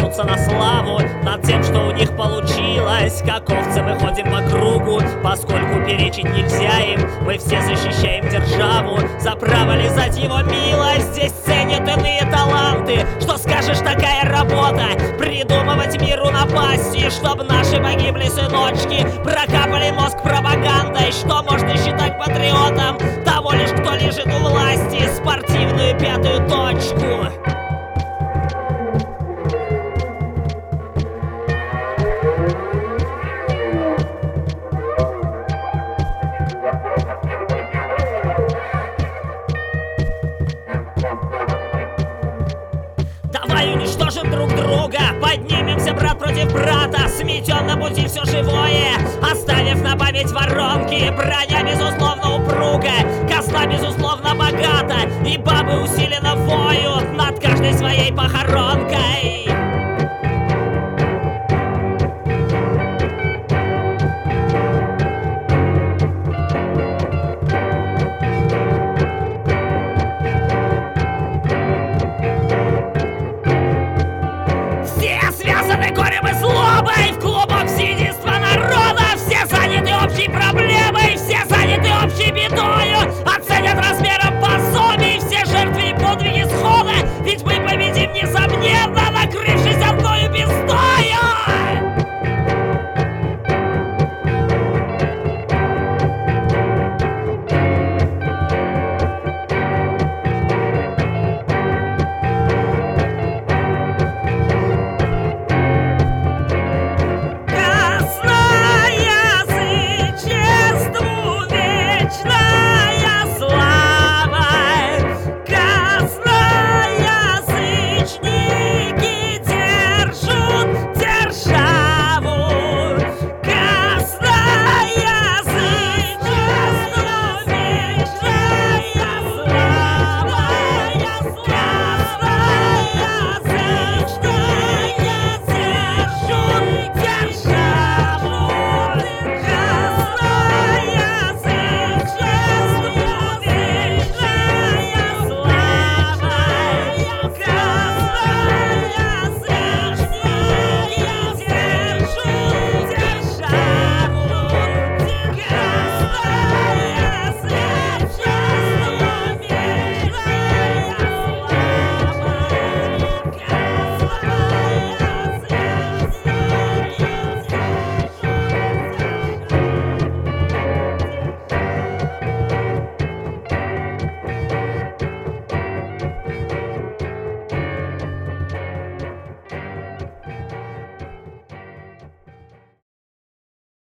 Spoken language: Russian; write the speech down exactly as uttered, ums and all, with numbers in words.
смеются на славу над тем, что у них получилось. Как овцы мы ходим по кругу, поскольку перечить нельзя им. Мы все защищаем державу за право лизать его милость. Здесь ценят иные таланты. Что скажешь, такая работа? Придумывать миру напасти, чтоб наши погибли сыночки. Прокапали мозг пропагандой. Что можно считать патриотом? Того лишь, кто лежит у власти. Спортивную пятую точку. Давай уничтожим друг друга, поднимемся брат против брата, сметем на пути все живое, оставив на память воронки. Броня безусловно упруга, козла безусловно богата, и бабы усиленно воют над каждой своей похоронкой. Связаны горем и злобой, в